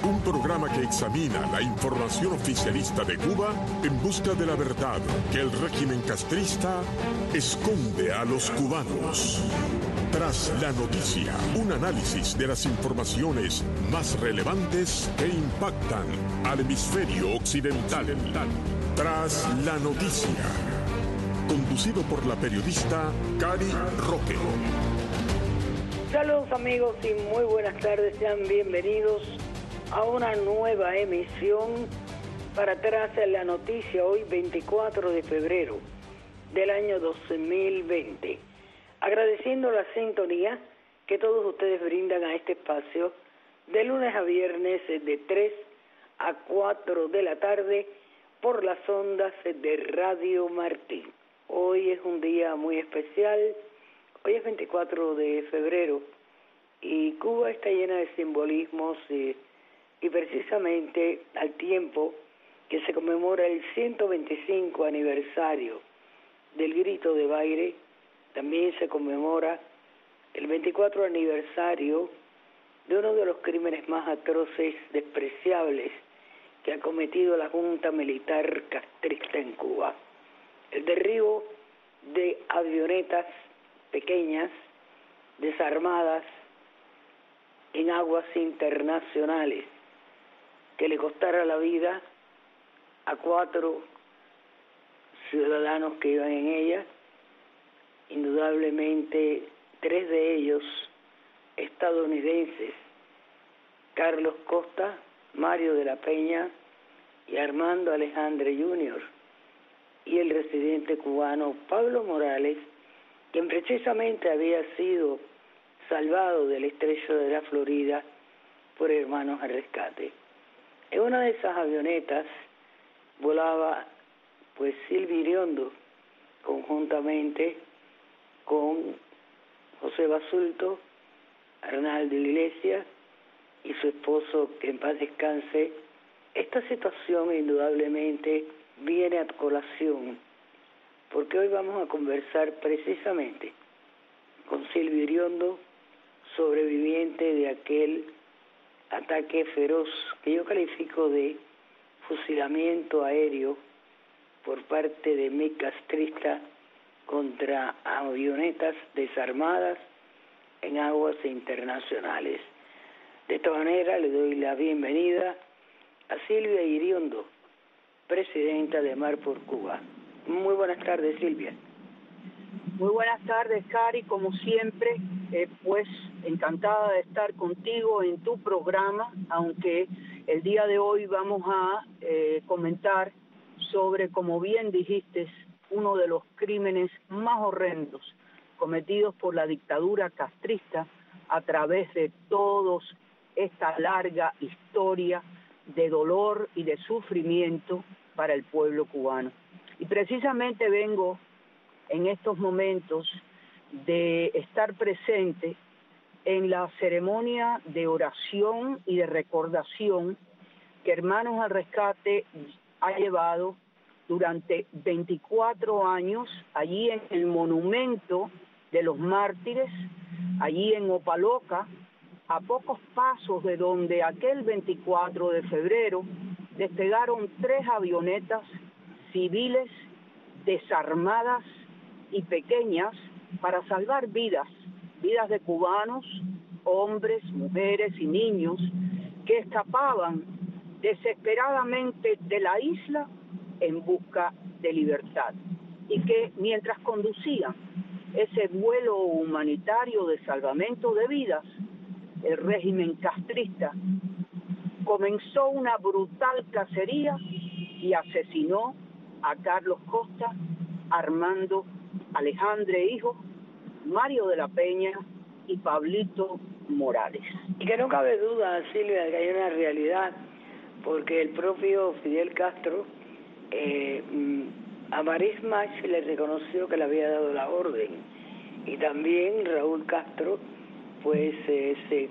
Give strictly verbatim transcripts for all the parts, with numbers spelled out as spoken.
Un programa que examina la información oficialista de Cuba en busca de la verdad que el régimen castrista esconde a los cubanos. Tras la noticia, un análisis de las informaciones más relevantes que impactan al hemisferio occidental. Tras la noticia, conducido por la periodista Cari Roque. Saludos amigos y muy buenas tardes, sean bienvenidos a una nueva emisión para Tras la Noticia, hoy veinticuatro de febrero del año dos mil veinte. Agradeciendo la sintonía que todos ustedes brindan a este espacio de lunes a viernes de tres a cuatro de la tarde por las ondas de Radio Martí. Hoy es un día muy especial, hoy es veinticuatro de febrero y Cuba está llena de simbolismos y, y precisamente al tiempo que se conmemora el ciento veinticinco aniversario del grito de Baile, también se conmemora el veinticuatro aniversario de uno de los crímenes más atroces, despreciables, que ha cometido la Junta Militar Castrista en Cuba. El derribo de avionetas pequeñas, desarmadas, en aguas internacionales, que le costara la vida a cuatro ciudadanos que iban en ella, indudablemente tres de ellos estadounidenses, Carlos Costa, Mario de la Peña y Armando Alejandre junior, y el residente cubano Pablo Morales, quien precisamente había sido salvado del estrecho de la Florida por Hermanos al Rescate. En una de esas avionetas volaba pues Silvia Iriondo, conjuntamente con José Basulto, Arnaldo Iglesias y su esposo, que en paz descanse. Esta situación indudablemente viene a colación, porque hoy vamos a conversar precisamente con Silvia Iriondo, sobreviviente de aquel ataque feroz que yo califico de fusilamiento aéreo por parte de M I castrista contra avionetas desarmadas en aguas internacionales. De esta manera le doy la bienvenida a Silvia Iriondo, presidenta de Mar por Cuba. Muy buenas tardes, Silvia. Muy buenas tardes, Cari, como siempre, eh, pues encantada de estar contigo en tu programa, aunque el día de hoy vamos a eh, comentar sobre, como bien dijiste, uno de los crímenes más horrendos cometidos por la dictadura castrista a través de toda esta larga historia de dolor y de sufrimiento para el pueblo cubano. Y precisamente vengo en estos momentos de estar presente en la ceremonia de oración y de recordación que Hermanos al Rescate ha llevado durante veinticuatro años allí en el monumento de los mártires, allí en Opaloca, a pocos pasos de donde aquel veinticuatro de febrero despegaron tres avionetas civiles desarmadas y pequeñas para salvar vidas, vidas de cubanos, hombres, mujeres y niños que escapaban desesperadamente de la isla en busca de libertad, y que mientras conducían ese vuelo humanitario de salvamento de vidas, el régimen castrista comenzó una brutal cacería y asesinó a Carlos Costa, Armando Alejandre hijo, Mario de la Peña y Pablito Morales. Y que no cabe duda, Silvia, de que hay una realidad, porque el propio Fidel Castro eh, a Marismas le reconoció que le había dado la orden, y también Raúl Castro pues eh, se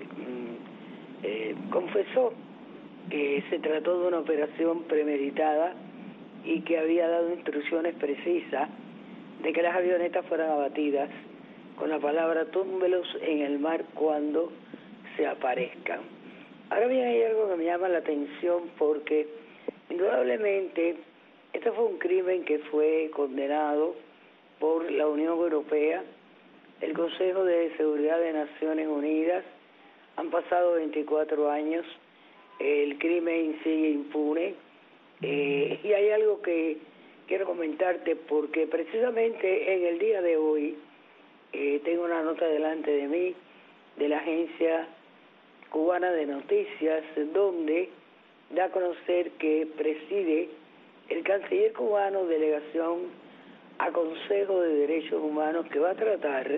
eh, confesó que se trató de una operación premeditada y que había dado instrucciones precisas de que las avionetas fueran abatidas con la palabra túmbelos en el mar cuando se aparezcan. Ahora bien, hay algo que me llama la atención porque indudablemente este fue un crimen que fue condenado por la Unión Europea, el Consejo de Seguridad de Naciones Unidas. Han pasado veinticuatro años, el crimen sigue impune, eh, y hay algo que quiero comentarte porque precisamente en el día de hoy eh, tengo una nota delante de mí de la Agencia Cubana de Noticias, donde da a conocer que preside el canciller cubano delegación a Consejo de Derechos Humanos, que va a tratar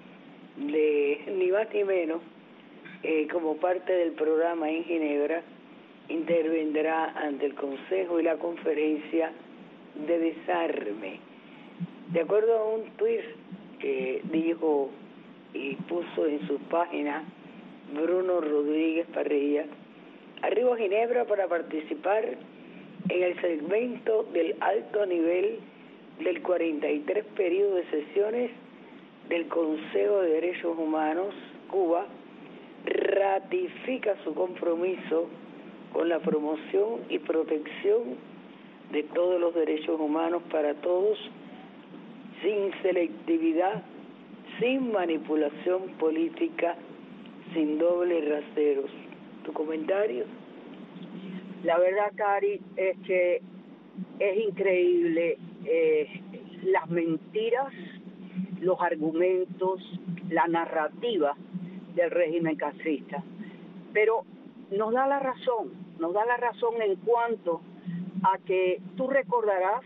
de, ni más ni menos, eh, como parte del programa en Ginebra, intervendrá ante el Consejo y la Conferencia de Desarme. De acuerdo a un tuit que dijo y puso en su página Bruno Rodríguez Parrilla, arribo a Ginebra para participar en el segmento del alto nivel del cuarenta y tres periodo de sesiones del Consejo de Derechos Humanos. Cuba ratifica su compromiso con la promoción y protección de todos los derechos humanos para todos, sin selectividad, sin manipulación política, sin dobles raseros. ¿Tu comentario? La verdad, Cari, es que es increíble eh, las mentiras, los argumentos, la narrativa del régimen castrista. Pero nos da la razón, nos da la razón en cuanto a que tú recordarás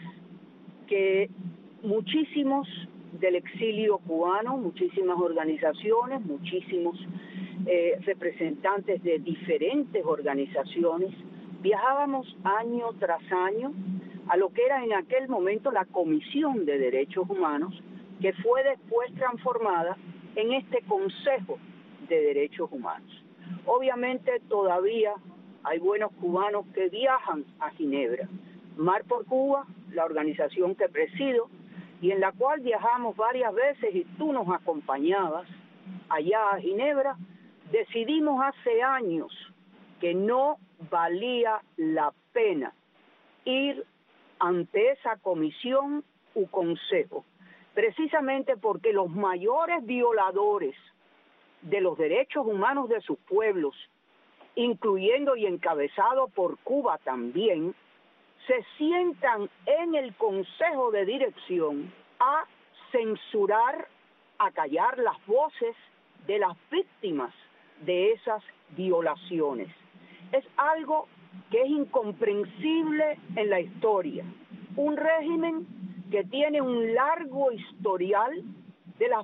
que muchísimos del exilio cubano, muchísimas organizaciones, muchísimos eh, representantes de diferentes organizaciones, viajábamos año tras año a lo que era en aquel momento la Comisión de Derechos Humanos, que fue después transformada en este Consejo de Derechos Humanos. Obviamente todavía hay buenos cubanos que viajan a Ginebra. Mar por Cuba, la organización que presido, y en la cual viajamos varias veces y tú nos acompañabas allá a Ginebra, decidimos hace años que no valía la pena ir ante esa comisión u consejo, precisamente porque los mayores violadores de los derechos humanos de sus pueblos, incluyendo y encabezado por Cuba también, se sientan en el Consejo de Dirección a censurar, a callar las voces de las víctimas de esas violaciones. Es algo que es incomprensible en la historia. Un régimen que tiene un largo historial de las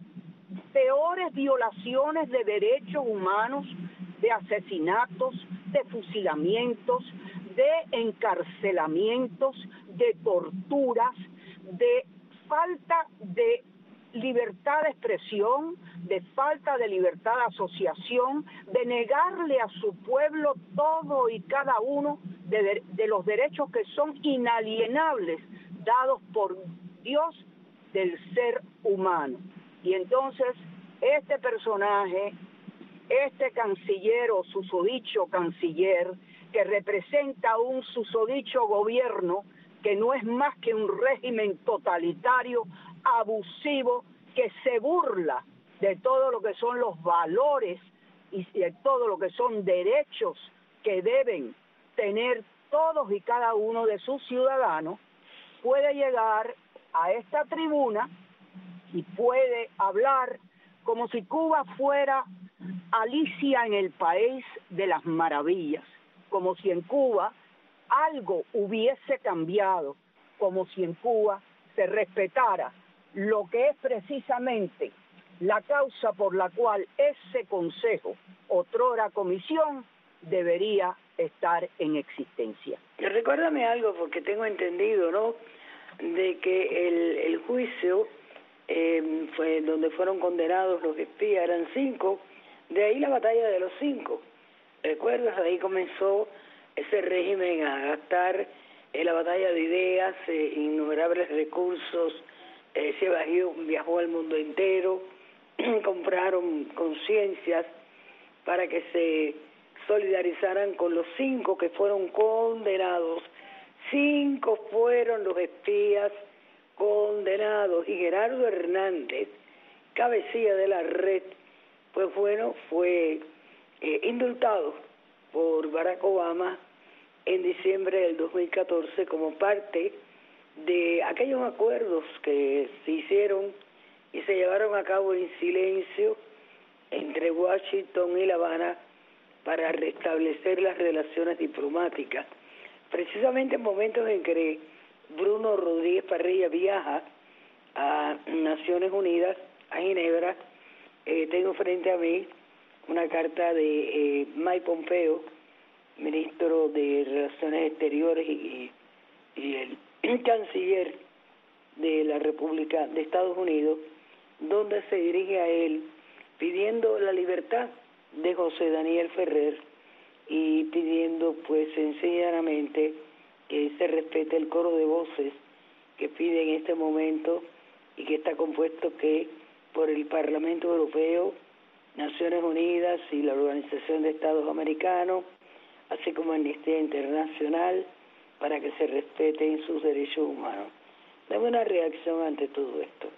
peores violaciones de derechos humanos, de asesinatos, de fusilamientos, de encarcelamientos, de torturas, de falta de libertad de expresión, de falta de libertad de asociación, de negarle a su pueblo todo y cada uno de, de los derechos que son inalienables, dados por Dios del ser humano. Y entonces este personaje, este canciller o susodicho canciller, que representa un susodicho gobierno que no es más que un régimen totalitario, abusivo, que se burla de todo lo que son los valores y de todo lo que son derechos que deben tener todos y cada uno de sus ciudadanos, puede llegar a esta tribuna y puede hablar como si Cuba fuera Alicia en el País de las Maravillas, como si en Cuba algo hubiese cambiado, como si en Cuba se respetara lo que es precisamente la causa por la cual ese consejo, otrora comisión, debería estar en existencia. Recuérdame algo, porque tengo entendido, ¿no?, de que el, el juicio eh, fue donde fueron condenados los espías, eran cinco, de ahí la batalla de los cinco. ¿Recuerdas? Ahí comenzó ese régimen a gastar en la batalla de ideas, eh, innumerables recursos, eh, se viajó, viajó al mundo entero, compraron conciencias para que se solidarizaran con los cinco que fueron condenados. Cinco fueron los espías condenados y Gerardo Hernández, cabecilla de la red, pues bueno, fue eh, indultado por Barack Obama en diciembre del dos mil catorce como parte de aquellos acuerdos que se hicieron y se llevaron a cabo en silencio entre Washington y La Habana para restablecer las relaciones diplomáticas. Precisamente en momentos en que Bruno Rodríguez Parrilla viaja a Naciones Unidas, a Ginebra, eh, tengo frente a mí una carta de eh, Mike Pompeo, ministro de Relaciones Exteriores y, y el canciller de la República de Estados Unidos, donde se dirige a él pidiendo la libertad de José Daniel Ferrer y pidiendo pues sencillamente que se respete el coro de voces que pide en este momento y que está compuesto que por el Parlamento Europeo, Naciones Unidas y la Organización de Estados Americanos, así como Amnistía Internacional, para que se respeten sus derechos humanos. Dame una reacción ante todo esto.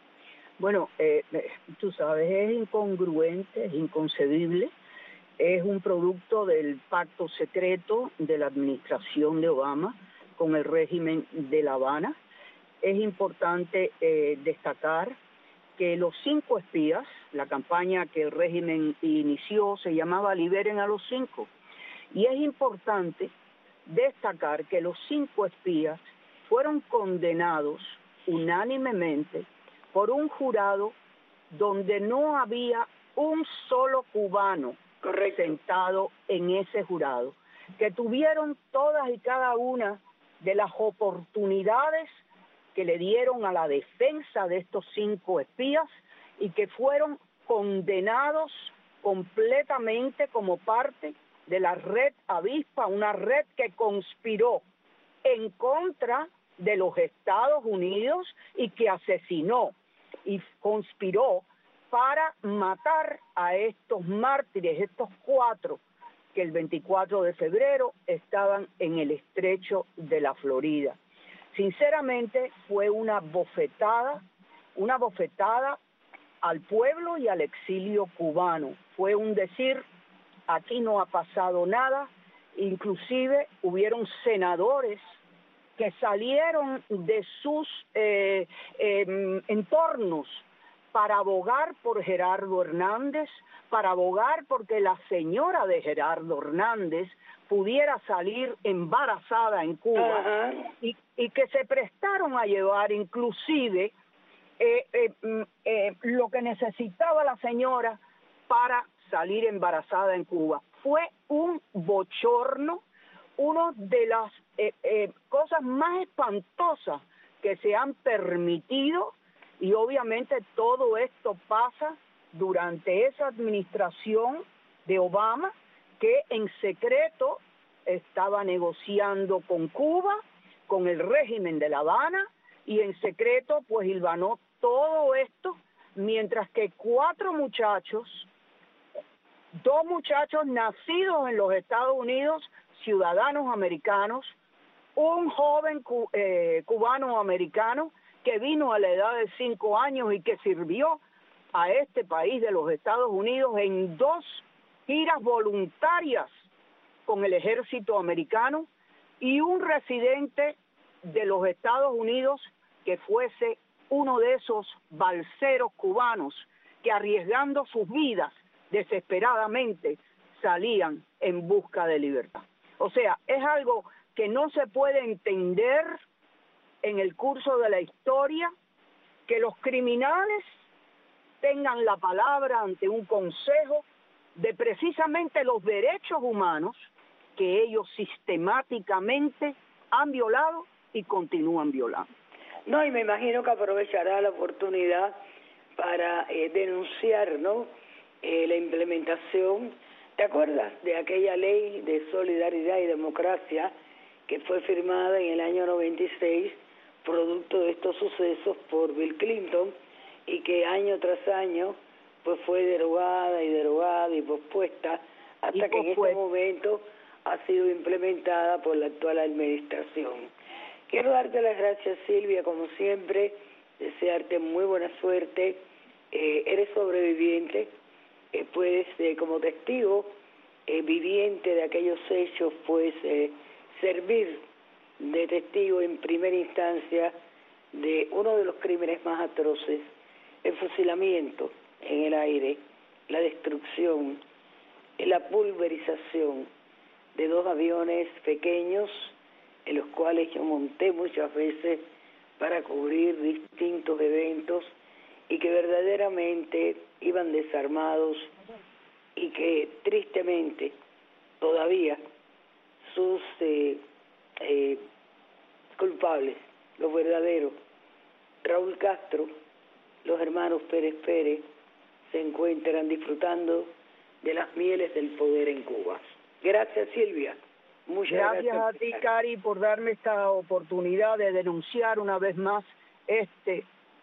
Bueno, eh, tú sabes, es incongruente, es inconcebible, es un producto del pacto secreto de la administración de Obama con el régimen de La Habana. Es importante eh, destacar que los cinco espías, la campaña que el régimen inició se llamaba Liberen a los cinco, y es importante destacar que los cinco espías fueron condenados unánimemente por un jurado donde no había un solo cubano Correcto. sentado en ese jurado, que tuvieron todas y cada una de las oportunidades que le dieron a la defensa de estos cinco espías y que fueron condenados completamente como parte de la red Avispa, una red que conspiró en contra de los Estados Unidos y que asesinó y conspiró para matar a estos mártires, estos cuatro que el veinticuatro de febrero estaban en el estrecho de la Florida. Sinceramente fue una bofetada, una bofetada al pueblo y al exilio cubano. Fue un decir, aquí no ha pasado nada, inclusive hubieron senadores que salieron de sus eh, eh, entornos para abogar por Gerardo Hernández, para abogar porque la señora de Gerardo Hernández pudiera salir embarazada en Cuba, y, y que se prestaron a llevar inclusive eh, eh, eh, lo que necesitaba la señora para salir embarazada en Cuba. Fue un bochorno, una de las eh, eh, cosas más espantosas que se han permitido, y obviamente todo esto pasa durante esa administración de Obama, que en secreto estaba negociando con Cuba, con el régimen de La Habana, y en secreto pues hilvanó todo esto, mientras que cuatro muchachos, dos muchachos nacidos en los Estados Unidos, ciudadanos americanos, un joven cu eh, cubano-americano que vino a la edad de cinco años y que sirvió a este país de los Estados Unidos en dos giras voluntarias con el ejército americano, y un residente de los Estados Unidos que fuese uno de esos balseros cubanos que, arriesgando sus vidas desesperadamente, salían en busca de libertad. O sea, es algo que no se puede entender en el curso de la historia, que los criminales tengan la palabra ante un consejo de precisamente los derechos humanos que ellos sistemáticamente han violado y continúan violando. No, y me imagino que aprovechará la oportunidad para eh, denunciar, ¿no?, eh, la implementación. ¿Te acuerdas de aquella ley de solidaridad y democracia que fue firmada en el año noventa y seis, producto de estos sucesos por Bill Clinton, y que año tras año pues fue derogada y derogada y pospuesta hasta que en este momento ha sido implementada por la actual administración. Quiero darte las gracias, Silvia, como siempre, desearte muy buena suerte. Eh, eres sobreviviente, eh, puedes, eh, como testigo eh, viviente de aquellos hechos, pues eh, servir de testigo en primera instancia de uno de los crímenes más atroces, el fusilamiento en el aire, la destrucción, la pulverización de dos aviones pequeños en los cuales yo monté muchas veces para cubrir distintos eventos y que verdaderamente iban desarmados y que tristemente todavía sus eh, eh, culpables, los verdaderos, Raúl Castro, los hermanos Pérez Pérez, se encuentran disfrutando de las mieles del poder en Cuba. Gracias, Silvia. Muchas gracias. Gracias a ti, Cari, por darme esta oportunidad de denunciar una vez más este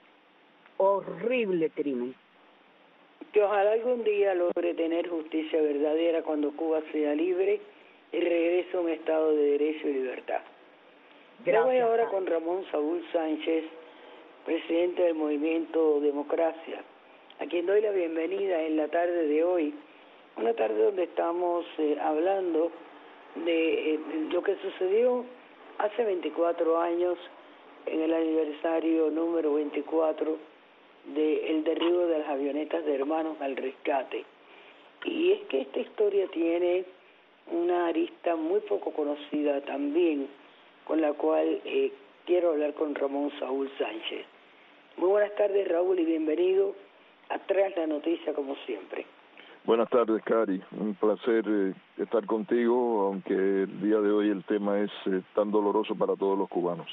horrible crimen. Que ojalá algún día logre tener justicia verdadera cuando Cuba sea libre y regrese a un estado de derecho y libertad. Gracias. Yo voy ahora con Ramón Saúl Sánchez, presidente del Movimiento Democracia, a quien doy la bienvenida en la tarde de hoy, una tarde donde estamos eh, hablando de eh, lo que sucedió hace veinticuatro años en el aniversario número veinticuatro del derribo de las avionetas de Hermanos al Rescate. Y es que esta historia tiene una arista muy poco conocida también, con la cual eh, quiero hablar con Ramón Saúl Sánchez. Muy buenas tardes, Raúl, y bienvenido a Tras la Noticia, como siempre. Buenas tardes, Cari. Un placer eh, estar contigo, aunque el día de hoy el tema es eh, tan doloroso para todos los cubanos.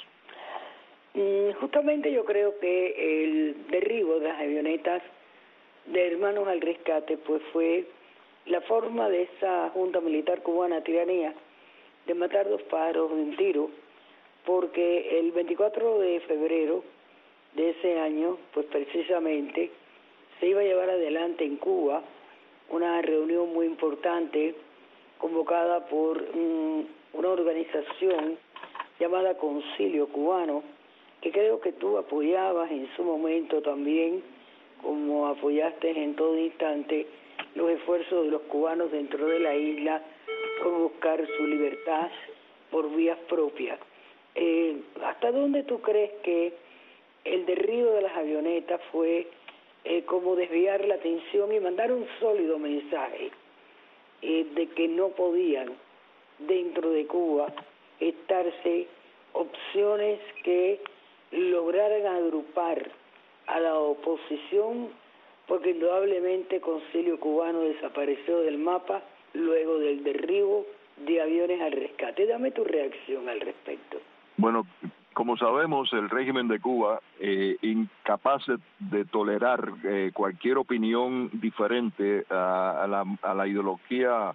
Mm, justamente yo creo que el derribo de las avionetas de Hermanos al Rescate pues fue la forma de esa Junta Militar Cubana, tiranía, de matar dos pájaros de un tiro, porque el veinticuatro de febrero de ese año, pues precisamente, se iba a llevar adelante en Cuba una reunión muy importante convocada por um, una organización llamada Concilio Cubano, que creo que tú apoyabas en su momento también, como apoyaste en todo instante los esfuerzos de los cubanos dentro de la isla por buscar su libertad por vías propias. Eh, ¿Hasta dónde tú crees que el derribo de las avionetas fue eh, como desviar la atención y mandar un sólido mensaje eh, de que no podían dentro de Cuba estarse opciones que lograran agrupar a la oposición, porque indudablemente Concilio Cubano desapareció del mapa luego del derribo de aviones al rescate? Dame tu reacción al respecto. Bueno, como sabemos, el régimen de Cuba, eh, incapaz de, de tolerar eh, cualquier opinión diferente a, a, la, a la ideología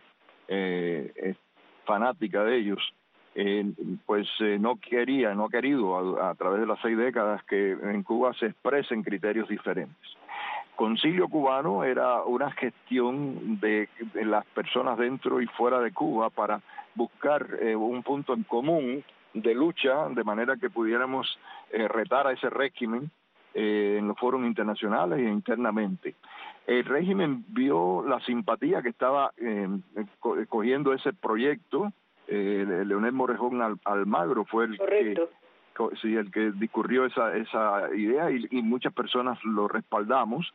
eh, eh, fanática de ellos, eh, pues eh, no quería, no ha querido a, a través de las seis décadas que en Cuba se expresen criterios diferentes. Concilio Cubano era una gestión de, de las personas dentro y fuera de Cuba para buscar eh, un punto en común de lucha, de manera que pudiéramos eh, retar a ese régimen eh, en los foros internacionales e internamente. El régimen vio la simpatía que estaba eh, co cogiendo ese proyecto. eh, Leonel Morejón Al Almagro fue el Correcto. que sí, el que discurrió esa esa idea y, y muchas personas lo respaldamos,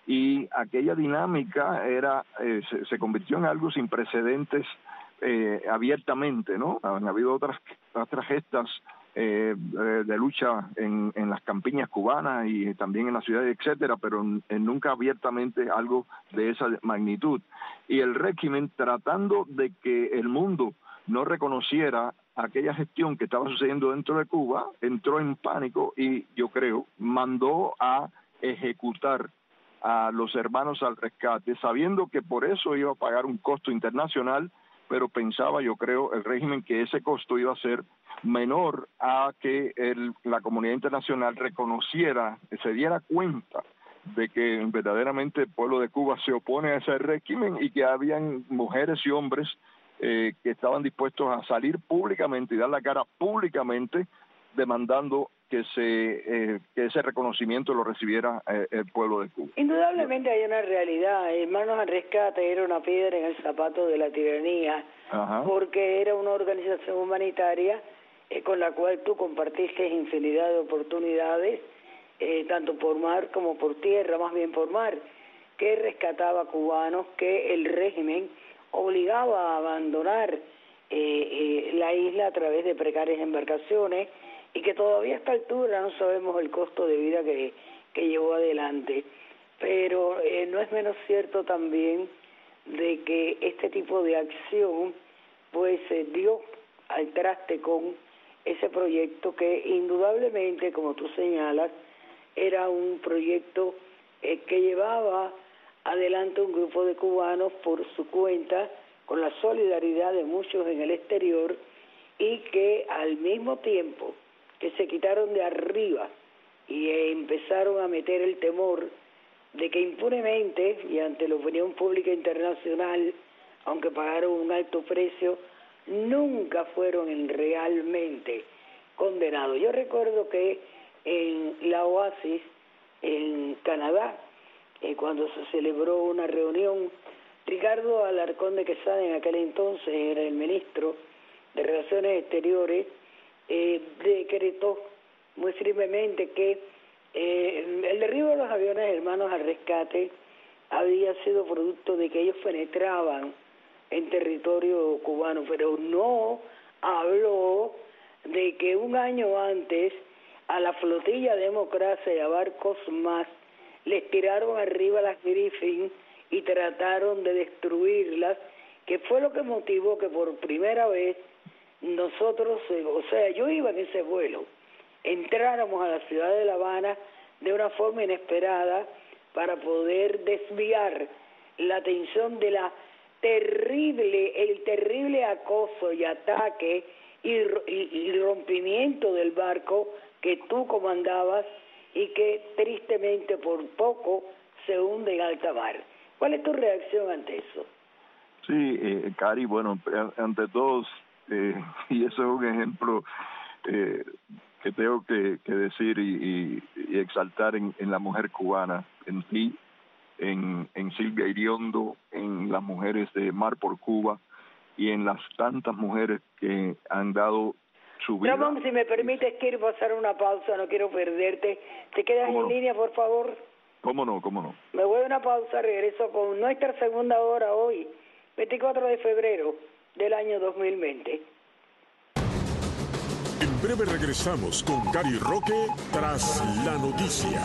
y aquella dinámica era eh, se, se convirtió en algo sin precedentes eh, abiertamente, ¿no? Han habido otras otras gestas eh, de lucha en, en las campiñas cubanas y también en las ciudades, etcétera, pero en, nunca abiertamente algo de esa magnitud. Y el régimen, tratando de que el mundo no reconociera aquella gestión que estaba sucediendo dentro de Cuba, entró en pánico y, yo creo, mandó a ejecutar a los Hermanos al Rescate, sabiendo que por eso iba a pagar un costo internacional, pero pensaba, yo creo, el régimen que ese costo iba a ser menor a que el, la comunidad internacional reconociera, se diera cuenta de que verdaderamente el pueblo de Cuba se opone a ese régimen y que habían mujeres y hombres eh, que estaban dispuestos a salir públicamente y dar la cara públicamente demandando que se eh, que ese reconocimiento lo recibiera eh, el pueblo de Cuba. Indudablemente hay una realidad. Hermanos al Rescate era una piedra en el zapato de la tiranía. Ajá. Porque era una organización humanitaria eh, con la cual tú compartiste infinidad de oportunidades, eh, tanto por mar como por tierra, más bien por mar, que rescataba cubanos que el régimen obligaba a abandonar eh, eh, la isla a través de precarias embarcaciones, y que todavía a esta altura no sabemos el costo de vida que, que llevó adelante. Pero eh, no es menos cierto también de que este tipo de acción pues se dio al traste con ese proyecto que indudablemente, como tú señalas, era un proyecto eh, que llevaba adelante un grupo de cubanos por su cuenta, con la solidaridad de muchos en el exterior, y que al mismo tiempo que se quitaron de arriba y eh, empezaron a meter el temor de que impunemente y ante la opinión pública internacional, aunque pagaron un alto precio, nunca fueron realmente condenados. Yo recuerdo que en la Oasis, en Canadá, eh, cuando se celebró una reunión, Ricardo Alarcón de Quesada, en aquel entonces era el ministro de Relaciones Exteriores, eh, decretó muy firmemente que eh, el derribo de los aviones Hermanos al Rescate había sido producto de que ellos penetraban en territorio cubano, pero no habló de que un año antes a la flotilla Democracia y a barcos más les tiraron arriba las Griffin y trataron de destruirlas, que fue lo que motivó que por primera vez nosotros, o sea, yo iba en ese vuelo, entráramos a la ciudad de La Habana de una forma inesperada para poder desviar la atención de la terrible, el terrible acoso y ataque y, y, y rompimiento del barco que tú comandabas y que tristemente por poco se hunde en alta mar. ¿Cuál es tu reacción ante eso? Sí, eh, Cari, bueno, ante todos, eh, y eso es un ejemplo eh, que tengo que, que decir y, y, y exaltar en, en la mujer cubana, en ti, en, en Silvia Iriondo, en las mujeres de Mar por Cuba y en las tantas mujeres que han dado su vida. Ramón, si me permites, quiero pasar una pausa, no quiero perderte. ¿Te quedas en no? línea, por favor? ¿Cómo no? ¿Cómo no? Me voy a una pausa, regreso con nuestra segunda hora hoy, veinticuatro de febrero del año dos mil veinte. En breve regresamos con Cari Roque tras la noticia.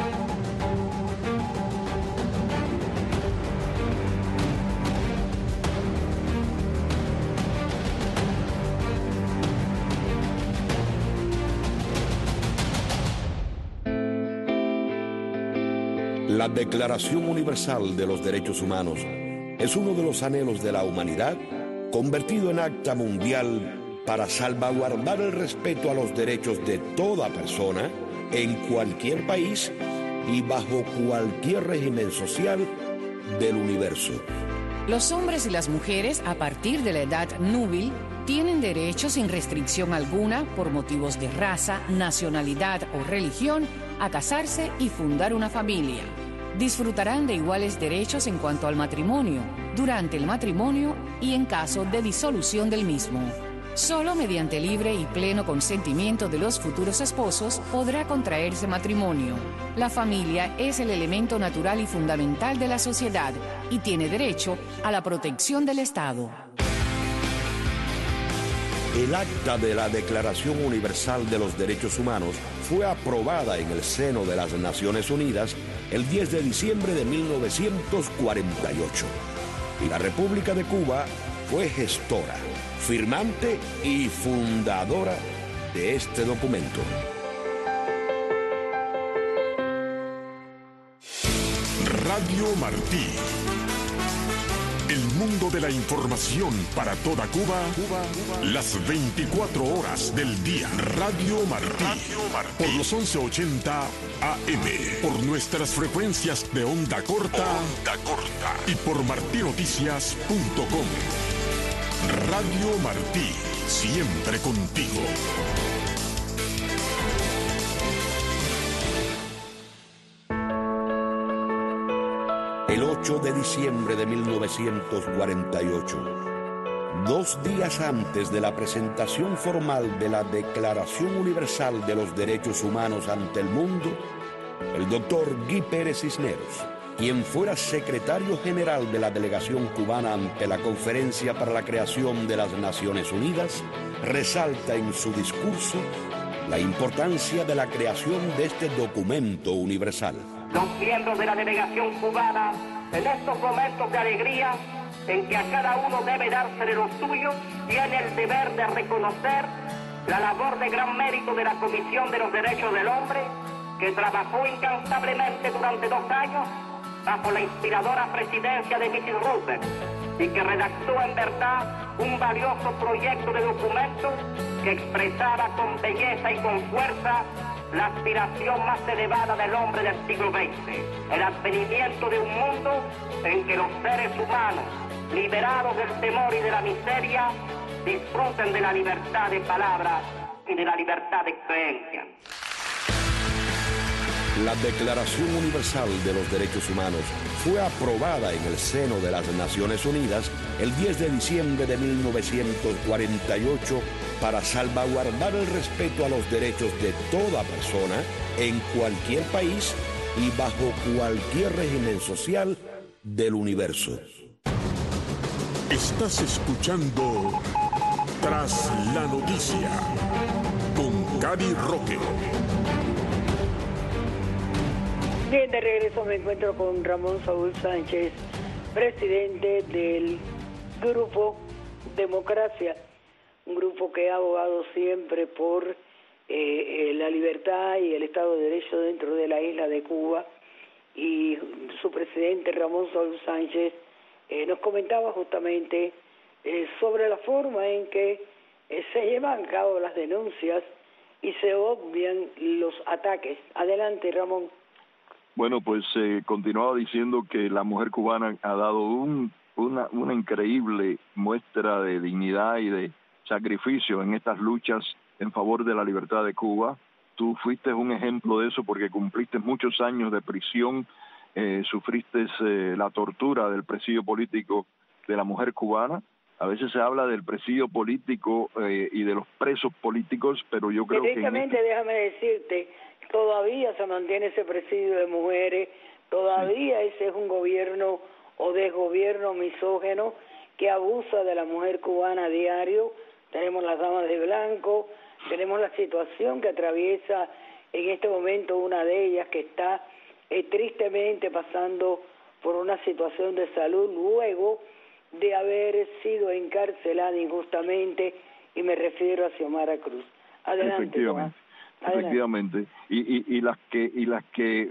La Declaración Universal de los Derechos Humanos es uno de los anhelos de la humanidad convertido en acta mundial para salvaguardar el respeto a los derechos de toda persona en cualquier país y bajo cualquier régimen social del universo. Los hombres y las mujeres a partir de la edad núbil tienen derecho sin restricción alguna por motivos de raza, nacionalidad o religión a casarse y fundar una familia. Disfrutarán de iguales derechos en cuanto al matrimonio, durante el matrimonio y en caso de disolución del mismo. Solo mediante libre y pleno consentimiento de los futuros esposos podrá contraerse matrimonio. La familia es el elemento natural y fundamental de la sociedad y tiene derecho a la protección del Estado. El acta de la Declaración Universal de los Derechos Humanos fue aprobada en el seno de las Naciones Unidas el diez de diciembre de mil novecientos cuarenta y ocho. Y la República de Cuba fue gestora, firmante y fundadora de este documento. Radio Martí, el El mundo de la información para toda Cuba, Cuba, Cuba. Las veinticuatro horas del día. Radio Martí. Radio Martí. Por los once ochenta A M. Por nuestras frecuencias de onda corta. Onda corta. Y por martí noticias punto com. Radio Martí. Siempre contigo. El ocho de diciembre de mil novecientos cuarenta y ocho, dos días antes de la presentación formal de la Declaración Universal de los Derechos Humanos ante el mundo, el doctor Guy Pérez Cisneros, quien fuera secretario general de la delegación cubana ante la Conferencia para la Creación de las Naciones Unidas, resalta en su discurso la importancia de la creación de este documento universal. Los miembros de la delegación cubana, en estos momentos de alegría, en que a cada uno debe dársele lo suyo, tiene el deber de reconocer la labor de gran mérito de la Comisión de los Derechos del Hombre, que trabajó incansablemente durante dos años bajo la inspiradora presidencia de missus Roosevelt y que redactó en verdad un valioso proyecto de documento que expresaba con belleza y con fuerza la aspiración más elevada del hombre del siglo veinte, el advenimiento de un mundo en que los seres humanos, liberados del temor y de la miseria, disfruten de la libertad de palabra y de la libertad de creencia. La Declaración Universal de los Derechos Humanos fue aprobada en el seno de las Naciones Unidas el diez de diciembre de mil novecientos cuarenta y ocho para salvaguardar el respeto a los derechos de toda persona en cualquier país y bajo cualquier régimen social del universo. Estás escuchando Tras la Noticia con Cari Roque. Bien, de regreso me encuentro con Ramón Saúl Sánchez, presidente del Grupo Democracia, un grupo que ha abogado siempre por eh, eh, la libertad y el Estado de Derecho dentro de la isla de Cuba, y su presidente Ramón Saúl Sánchez eh, nos comentaba justamente eh, sobre la forma en que eh, se llevan a cabo las denuncias y se obvian los ataques. Adelante, Ramón. Bueno, pues eh, continuaba diciendo que la mujer cubana ha dado un, una, una increíble muestra de dignidad y de sacrificio en estas luchas en favor de la libertad de Cuba. Tú fuiste un ejemplo de eso porque cumpliste muchos años de prisión, eh, sufriste eh, la tortura del presidio político de la mujer cubana. A veces se habla del presidio político eh, y de los presos políticos, pero yo creo que... Directamente, déjame decirte, todavía se mantiene ese presidio de mujeres, todavía sí. Ese es un gobierno o desgobierno misógeno que abusa de la mujer cubana a diario. Tenemos las damas de blanco, tenemos la situación que atraviesa en este momento una de ellas que está eh, tristemente pasando por una situación de salud luego de haber sido encarcelada injustamente, y me refiero a Xiomara Cruz. Adelante. Efectivamente. Efectivamente, y, y, y las que y las que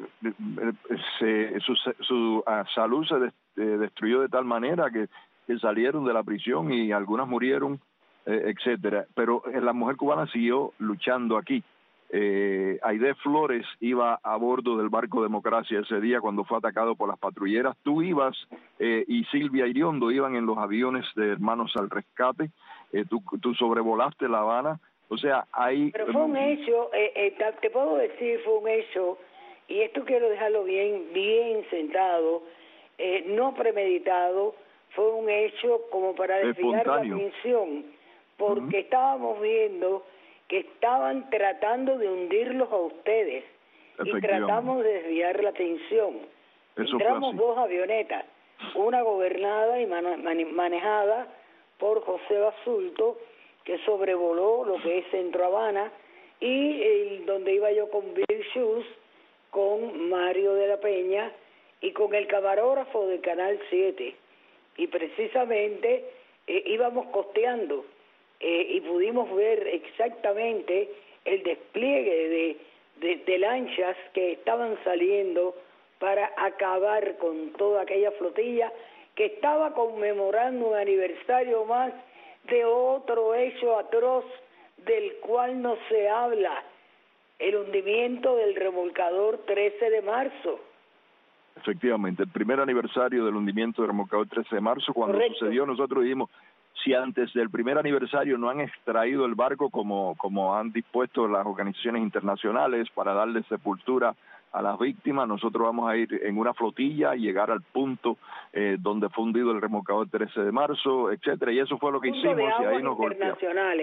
se, su, su uh, salud se des, eh, destruyó de tal manera que, que salieron de la prisión y algunas murieron, eh, etcétera. Pero eh, la mujer cubana siguió luchando aquí. Eh, Aide Flores iba a bordo del barco Democracia ese día cuando fue atacado por las patrulleras. Tú ibas eh, y Silvia Iriondo iban en los aviones de Hermanos al Rescate. Eh, tú, tú sobrevolaste La Habana. O sea, hay... Pero fue un hecho, eh, eh, te puedo decir, fue un hecho, y esto quiero dejarlo bien, bien sentado, eh, no premeditado, fue un hecho como para desviar la atención, porque uh-huh. estábamos viendo que estaban tratando de hundirlos a ustedes, y tratamos de desviar la atención. Eso Entramos dos avionetas, una gobernada y man- man- manejada por José Basulto, que sobrevoló lo que es Centro Habana, y el, donde iba yo con Bill Shoes, con Mario de la Peña y con el camarógrafo del Canal siete. Y precisamente eh, íbamos costeando eh, y pudimos ver exactamente el despliegue de, de, de lanchas que estaban saliendo para acabar con toda aquella flotilla que estaba conmemorando un aniversario más de otro hecho atroz del cual no se habla, el hundimiento del remolcador trece de marzo. Efectivamente, el primer aniversario del hundimiento del remolcador trece de marzo, cuando Correcto. sucedió, nosotros dijimos, si antes del primer aniversario no han extraído el barco como, como han dispuesto las organizaciones internacionales para darle sepultura a las víctimas, nosotros vamos a ir en una flotilla y llegar al punto eh, donde fue hundido el remolcador trece de marzo, etcétera, y eso fue lo que punto hicimos de y ahí nos golpeamos.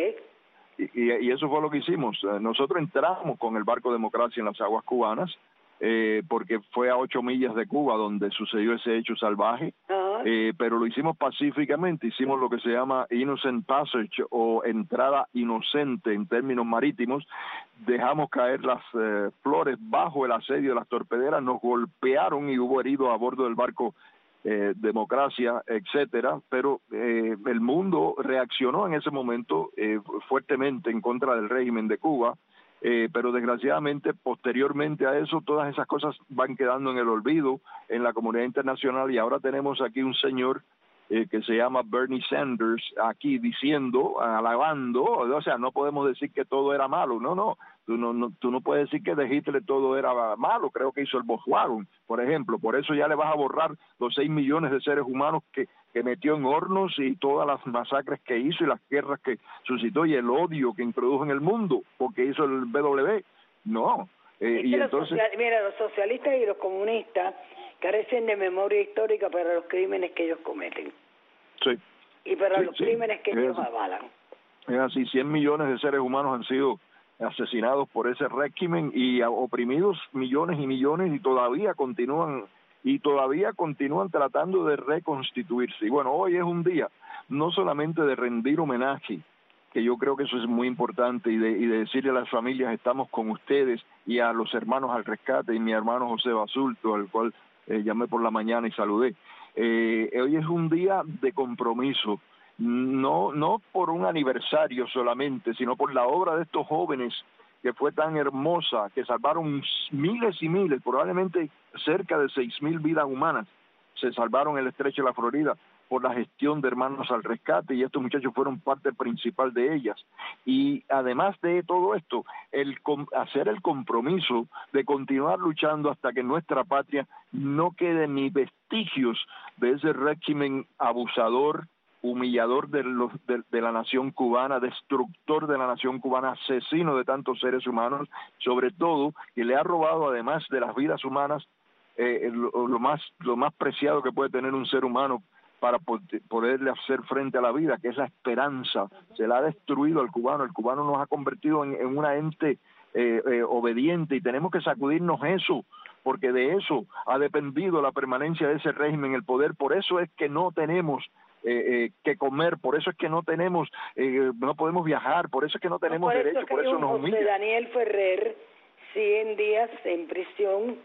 Y, y, y eso fue lo que hicimos. Nosotros entramos con el barco Democracia en las aguas cubanas, eh, porque fue a ocho millas de Cuba donde sucedió ese hecho salvaje, uh-huh. eh, pero lo hicimos pacíficamente, hicimos lo que se llama innocent passage o entrada inocente en términos marítimos, dejamos caer las eh, flores bajo el asedio de las torpederas, nos golpearon y hubo heridos a bordo del barco eh, Democracia, etcétera, pero eh, el mundo reaccionó en ese momento eh, fuertemente en contra del régimen de Cuba. Eh, pero desgraciadamente posteriormente a eso todas esas cosas van quedando en el olvido en la comunidad internacional y ahora tenemos aquí un señor eh, que se llama Bernie Sanders aquí diciendo, alabando, o sea, no podemos decir que todo era malo, no, no, tú no, no, tú no puedes decir que de Hitler todo era malo, creo que hizo el Volkswagen, por ejemplo, por eso ya le vas a borrar los seis millones de seres humanos que que metió en hornos y todas las masacres que hizo y las guerras que suscitó y el odio que introdujo en el mundo porque hizo el B W. No. Eh, y entonces... Social, mira, los socialistas y los comunistas carecen de memoria histórica para los crímenes que ellos cometen. Sí. Y para sí, los sí. crímenes que es ellos así. avalan. Es así, cien millones de seres humanos han sido asesinados por ese régimen y oprimidos millones y millones y todavía continúan y todavía continúan tratando de reconstituirse. Y bueno, hoy es un día no solamente de rendir homenaje, que yo creo que eso es muy importante, y de, y de decirle a las familias, estamos con ustedes, y a los hermanos al rescate, y mi hermano José Basulto, al cual eh, llamé por la mañana y saludé. Eh, hoy es un día de compromiso, no, no por un aniversario solamente, sino por la obra de estos jóvenes que fue tan hermosa, que salvaron miles y miles, probablemente cerca de seis mil vidas humanas, se salvaron en el estrecho de la Florida por la gestión de Hermanos al Rescate, y estos muchachos fueron parte principal de ellas. Y además de todo esto, el hacer el compromiso de continuar luchando hasta que en nuestra patria no queden ni vestigios de ese régimen abusador, humillador de, los, de, de la nación cubana, destructor de la nación cubana, asesino de tantos seres humanos, sobre todo, que le ha robado, además de las vidas humanas, eh, lo, lo, más, lo más preciado que puede tener un ser humano para poderle hacer frente a la vida, que es la esperanza. Se la ha destruido al cubano, el cubano nos ha convertido en, en una ente eh, eh, obediente, y tenemos que sacudirnos eso, porque de eso ha dependido la permanencia de ese régimen en el poder. Por eso es que no tenemos Eh, eh, que comer, por eso es que no tenemos, eh, no podemos viajar, por eso es que no tenemos no, por derecho, eso por eso nos humilla. José Daniel Ferrer, cien días en prisión,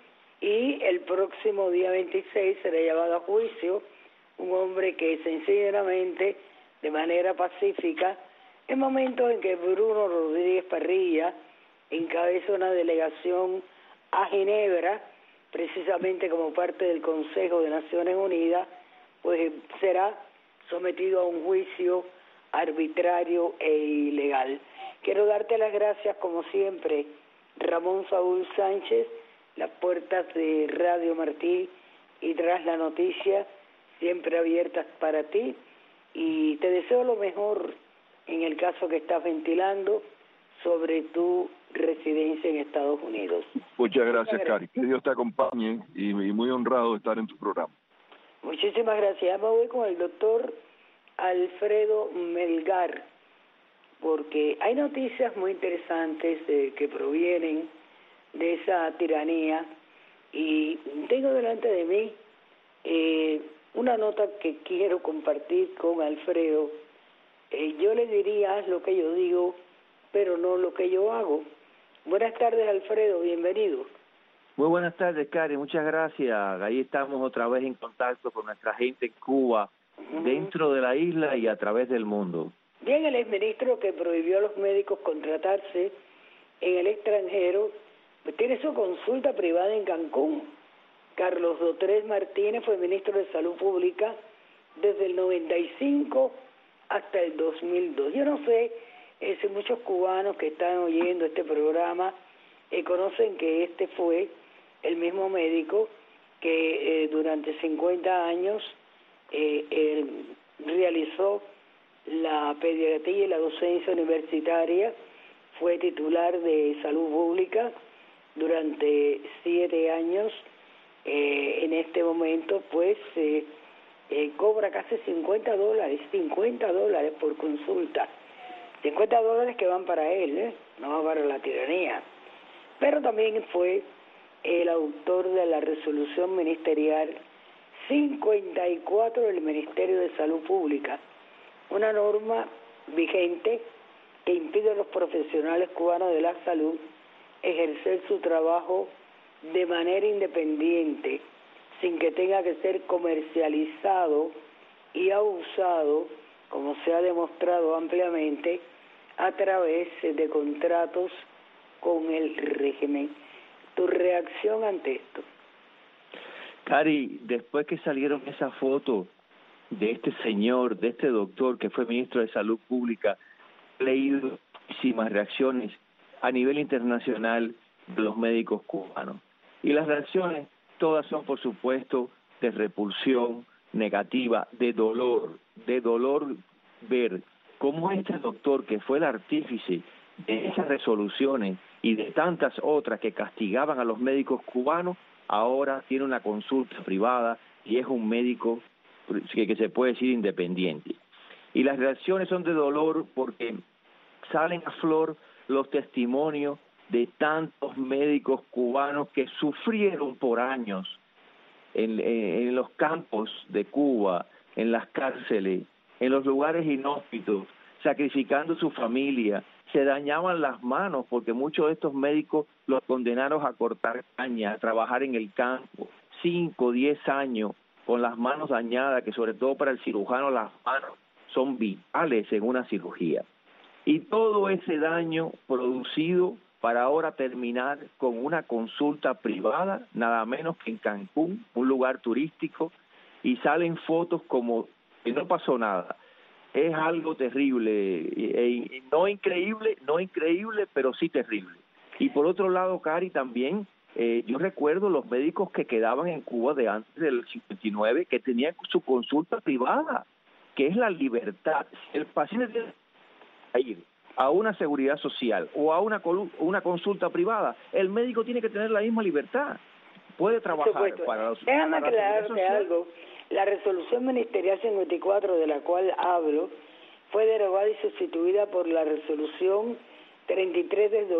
y el próximo día veintiséis será llevado a juicio un hombre que sencillamente, de manera pacífica, en momentos en que Bruno Rodríguez Parrilla encabeza una delegación a Ginebra, precisamente como parte del Consejo de Naciones Unidas, pues será sometido a un juicio arbitrario e ilegal. Quiero darte las gracias, como siempre, Ramón Saúl Sánchez, las puertas de Radio Martí y Tras la Noticia siempre abiertas para ti, y te deseo lo mejor en el caso que estás ventilando sobre tu residencia en Estados Unidos. Muchas gracias, Cari. Que Dios te acompañe, y, y muy honrado de estar en tu programa. Muchísimas gracias. Me voy con el doctor Alfredo Melgar, porque hay noticias muy interesantes eh, que provienen de esa tiranía, y tengo delante de mí eh, una nota que quiero compartir con Alfredo. Eh, yo le diría, haz lo que yo digo, pero no lo que yo hago. Buenas tardes, Alfredo, bienvenido. Muy buenas tardes, Cari, muchas gracias. Ahí estamos otra vez en contacto con nuestra gente en Cuba, uh-huh. dentro de la isla y a través del mundo. Bien, el exministro que prohibió a los médicos contratarse en el extranjero, pues tiene su consulta privada en Cancún. Carlos Dotres Martínez fue ministro de Salud Pública desde el noventa y cinco hasta el dos mil dos. Yo no sé eh, si muchos cubanos que están oyendo este programa eh, conocen que este fue el mismo médico que eh, durante cincuenta años eh, eh, realizó la pediatría y la docencia universitaria, fue titular de salud pública durante siete años. Eh, en este momento pues eh, eh, cobra casi cincuenta dólares, cincuenta dólares por consulta, cincuenta dólares que van para él, ¿eh? No va para la tiranía. Pero también fue el autor de la resolución ministerial cincuenta y cuatro del Ministerio de Salud Pública, una norma vigente que impide a los profesionales cubanos de la salud ejercer su trabajo de manera independiente, sin que tenga que ser comercializado y abusado, como se ha demostrado ampliamente, a través de contratos con el régimen. ¿Tu reacción ante esto? Cari, después que salieron esas fotos de este señor, de este doctor que fue ministro de Salud Pública, he leído muchísimas reacciones a nivel internacional de los médicos cubanos. Y las reacciones todas son, por supuesto, de repulsión negativa, de dolor, de dolor ver cómo este doctor, que fue el artífice de esas resoluciones y de tantas otras que castigaban a los médicos cubanos, ahora tiene una consulta privada y es un médico que, que se puede decir independiente. Y las reacciones son de dolor porque salen a flor los testimonios de tantos médicos cubanos que sufrieron por años en, en, en los campos de Cuba, en las cárceles, en los lugares inhóspitos, sacrificando su familia. Se dañaban las manos porque muchos de estos médicos los condenaron a cortar caña, a trabajar en el campo, cinco, diez años con las manos dañadas, que sobre todo para el cirujano las manos son vitales en una cirugía. Y todo ese daño producido para ahora terminar con una consulta privada, nada menos que en Cancún, un lugar turístico, y salen fotos como que no pasó nada. Es algo terrible, e, e, no increíble, no increíble, pero sí terrible. Y por otro lado, Cari, también, eh, yo recuerdo los médicos que quedaban en Cuba de antes del cincuenta y nueve, que tenían su consulta privada, que es la libertad. El paciente tiene que ir a una seguridad social o a una, una consulta privada, el médico tiene que tener la misma libertad. Puede trabajar para los... Déjame aclararte algo. La resolución ministerial cincuenta y cuatro de la cual hablo fue derogada y sustituida por la resolución treinta y tres del,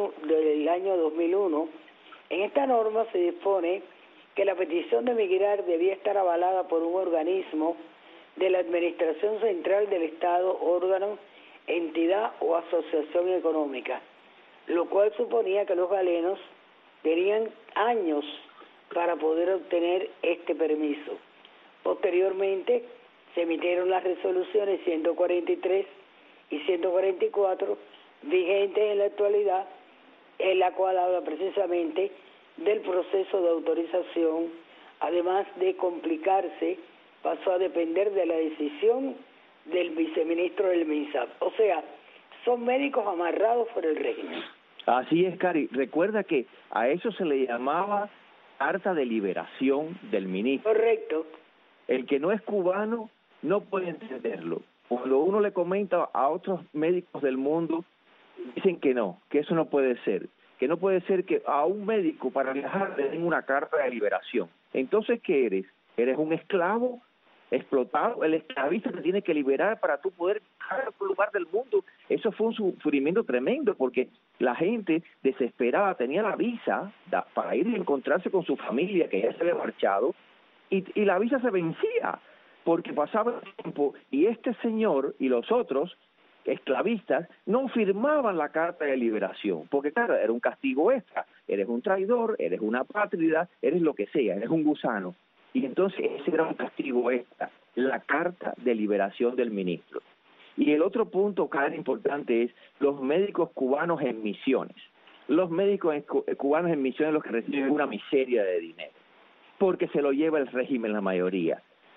del año dos mil uno. En esta norma se dispone que la petición de emigrar debía estar avalada por un organismo de la Administración Central del Estado, órgano, entidad o asociación económica, lo cual suponía que los galenos tenían años para poder obtener este permiso. Posteriormente se emitieron las resoluciones ciento cuarenta y tres y ciento cuarenta y cuatro vigentes en la actualidad, en la cual habla precisamente del proceso de autorización. Además de complicarse, pasó a depender de la decisión del viceministro del MINSAP. O sea, son médicos amarrados por el régimen. Así es, Cari. Recuerda que a eso se le llamaba carta de liberación del ministro. Correcto. El que no es cubano no puede entenderlo. Cuando uno le comenta a otros médicos del mundo, dicen que no, que eso no puede ser, que no puede ser que a un médico para viajar le den una carta de liberación. Entonces, ¿qué eres? ¿Eres un esclavo explotado? El esclavista te tiene que liberar para tú poder viajar a otro lugar del mundo. Eso fue un sufrimiento tremendo porque la gente desesperada tenía la visa para ir y encontrarse con su familia que ya se había marchado y, y la visa se vencía porque pasaba el tiempo y este señor y los otros esclavistas no firmaban la carta de liberación, porque claro, era un castigo extra, eres un traidor, eres una apátrida, eres lo que sea, eres un gusano, y entonces ese era un castigo extra, la carta de liberación del ministro. Y el otro punto, Karen, importante es los médicos cubanos en misiones. Los médicos cubanos en misiones los que reciben una miseria de dinero, porque se lo lleva el régimen la mayoría.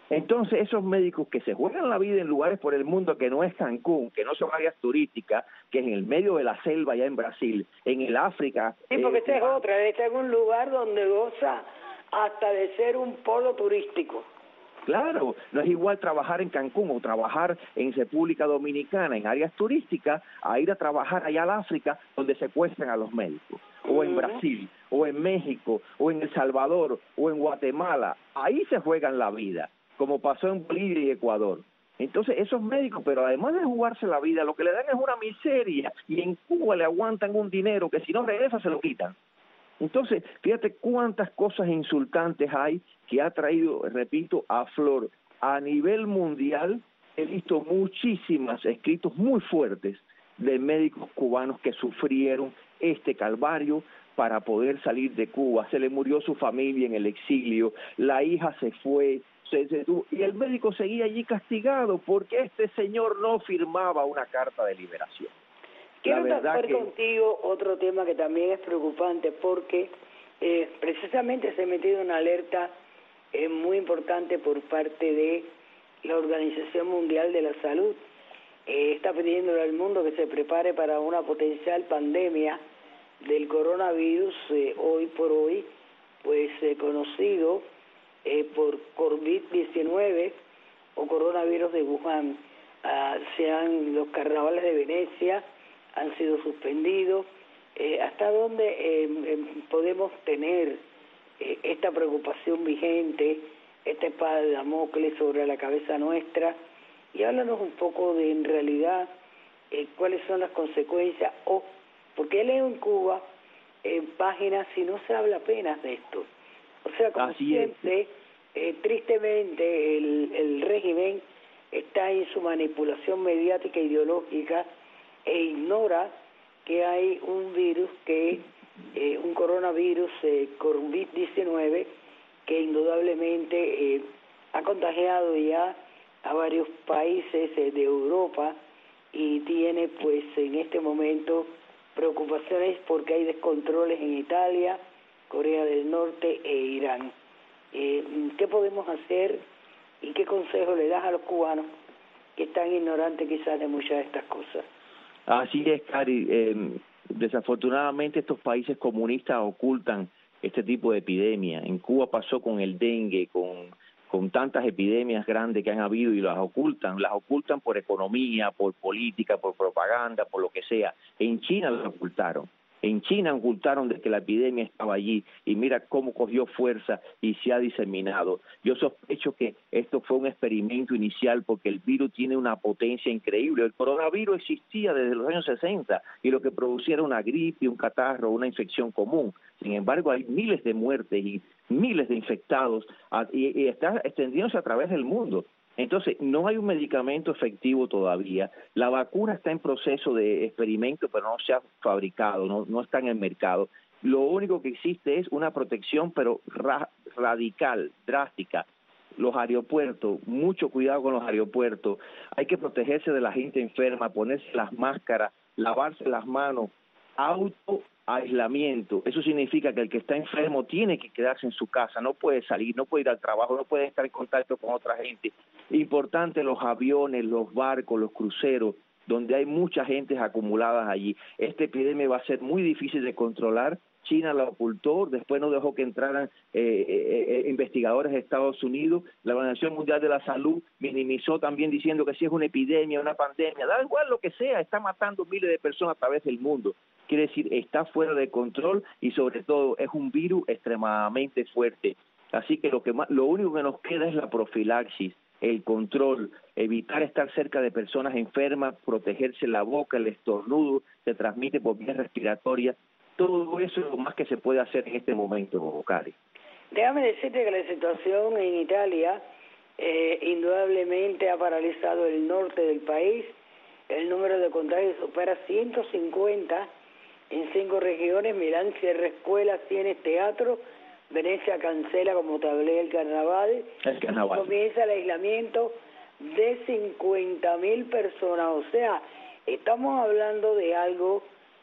Entonces, esos médicos que se juegan la vida en lugares por el mundo que no es Cancún, que no son áreas turísticas, que es en el medio de la selva allá en Brasil, en el África... Sí, porque eh, esta es otra, esta es un lugar donde goza hasta de ser un polo turístico. Claro, no es igual trabajar en Cancún o trabajar en República Dominicana, en áreas turísticas, a ir a trabajar allá al África, donde secuestran a los médicos, o en Brasil, o en México, o en El Salvador, o en Guatemala. Ahí se juegan la vida, como pasó en Bolivia y Ecuador. Entonces, esos médicos, pero además de jugarse la vida, lo que le dan es una miseria, y en Cuba le aguantan un dinero que si no regresa se lo quitan. Entonces, fíjate cuántas cosas insultantes hay que ha traído, repito, a flor. A nivel mundial he visto muchísimos escritos muy fuertes de médicos cubanos que sufrieron este calvario para poder salir de Cuba. Se le murió su familia en el exilio, la hija se fue, se, se, y el médico seguía allí castigado porque este señor no firmaba una carta de liberación. Quiero tocar que... contigo otro tema que también es preocupante porque eh, precisamente se ha metido una alerta eh, muy importante por parte de la Organización Mundial de la Salud. Eh, está pidiéndole al mundo que se prepare para una potencial pandemia del coronavirus, eh, hoy por hoy, pues eh, conocido eh, por COVID diecinueve o coronavirus de Wuhan. Ah, sean los carnavales de Venecia, han sido suspendidos. Eh, ¿Hasta dónde eh, eh, podemos tener eh, esta preocupación vigente, esta espada de Damocles sobre la cabeza nuestra? Y háblanos un poco de, en realidad, eh, cuáles son las consecuencias, o, porque leo en Cuba en páginas y no se habla apenas de esto. O sea, como Así siempre, eh, tristemente, el, el régimen está en su manipulación mediática e ideológica e ignora que hay un virus que, eh, un coronavirus eh, COVID diecinueve que indudablemente eh, ha contagiado ya a varios países eh, de Europa y tiene pues en este momento preocupaciones porque hay descontroles en Italia, Corea del Norte e Irán. Eh, ¿Qué podemos hacer y qué consejo le das a los cubanos que están ignorantes quizás de muchas de estas cosas? Así es, Cari. Eh, desafortunadamente estos países comunistas ocultan este tipo de epidemia. En Cuba pasó con el dengue, con, con tantas epidemias grandes que han habido y las ocultan. Las ocultan por economía, por política, por propaganda, por lo que sea. En China las ocultaron. En China ocultaron de que la epidemia estaba allí y mira cómo cogió fuerza y se ha diseminado. Yo sospecho que esto fue un experimento inicial porque el virus tiene una potencia increíble. El coronavirus existía desde los años sesenta y lo que producía era una gripe, un catarro, una infección común. Sin embargo, hay miles de muertes y miles de infectados y, y está extendiéndose a través del mundo. Entonces, no hay un medicamento efectivo todavía. La vacuna está en proceso de experimento, pero no se ha fabricado, no, no está en el mercado. Lo único que existe es una protección, pero ra radical, drástica. Los aeropuertos, mucho cuidado con los aeropuertos. Hay que protegerse de la gente enferma, ponerse las máscaras, lavarse las manos, auto aislamiento. Eso significa que el que está enfermo tiene que quedarse en su casa, no puede salir, no puede ir al trabajo, no puede estar en contacto con otra gente. Importante los aviones, los barcos, los cruceros, donde hay mucha gente acumuladas allí. Esta epidemia va a ser muy difícil de controlar. China la ocultó, después no dejó que entraran eh, eh, investigadores de Estados Unidos. La Organización Mundial de la Salud minimizó también diciendo que si es una epidemia, una pandemia, da igual lo que sea, está matando miles de personas a través del mundo. Quiere decir, está fuera de control y sobre todo es un virus extremadamente fuerte. Así que lo que más, lo único que nos queda es la profilaxis, el control, evitar estar cerca de personas enfermas, protegerse la boca, el estornudo, se transmite por vías respiratorias. Todo eso es lo más que se puede hacer en este momento, Cari. Déjame decirte que la situación en Italia eh, indudablemente ha paralizado el norte del país. El número de contagios supera ciento cincuenta en cinco regiones. Milán cierra escuelas, cines, teatros. Venecia cancela, como te hablé, el carnaval. El carnaval. Comienza el aislamiento de cincuenta mil personas. O sea, estamos hablando de algo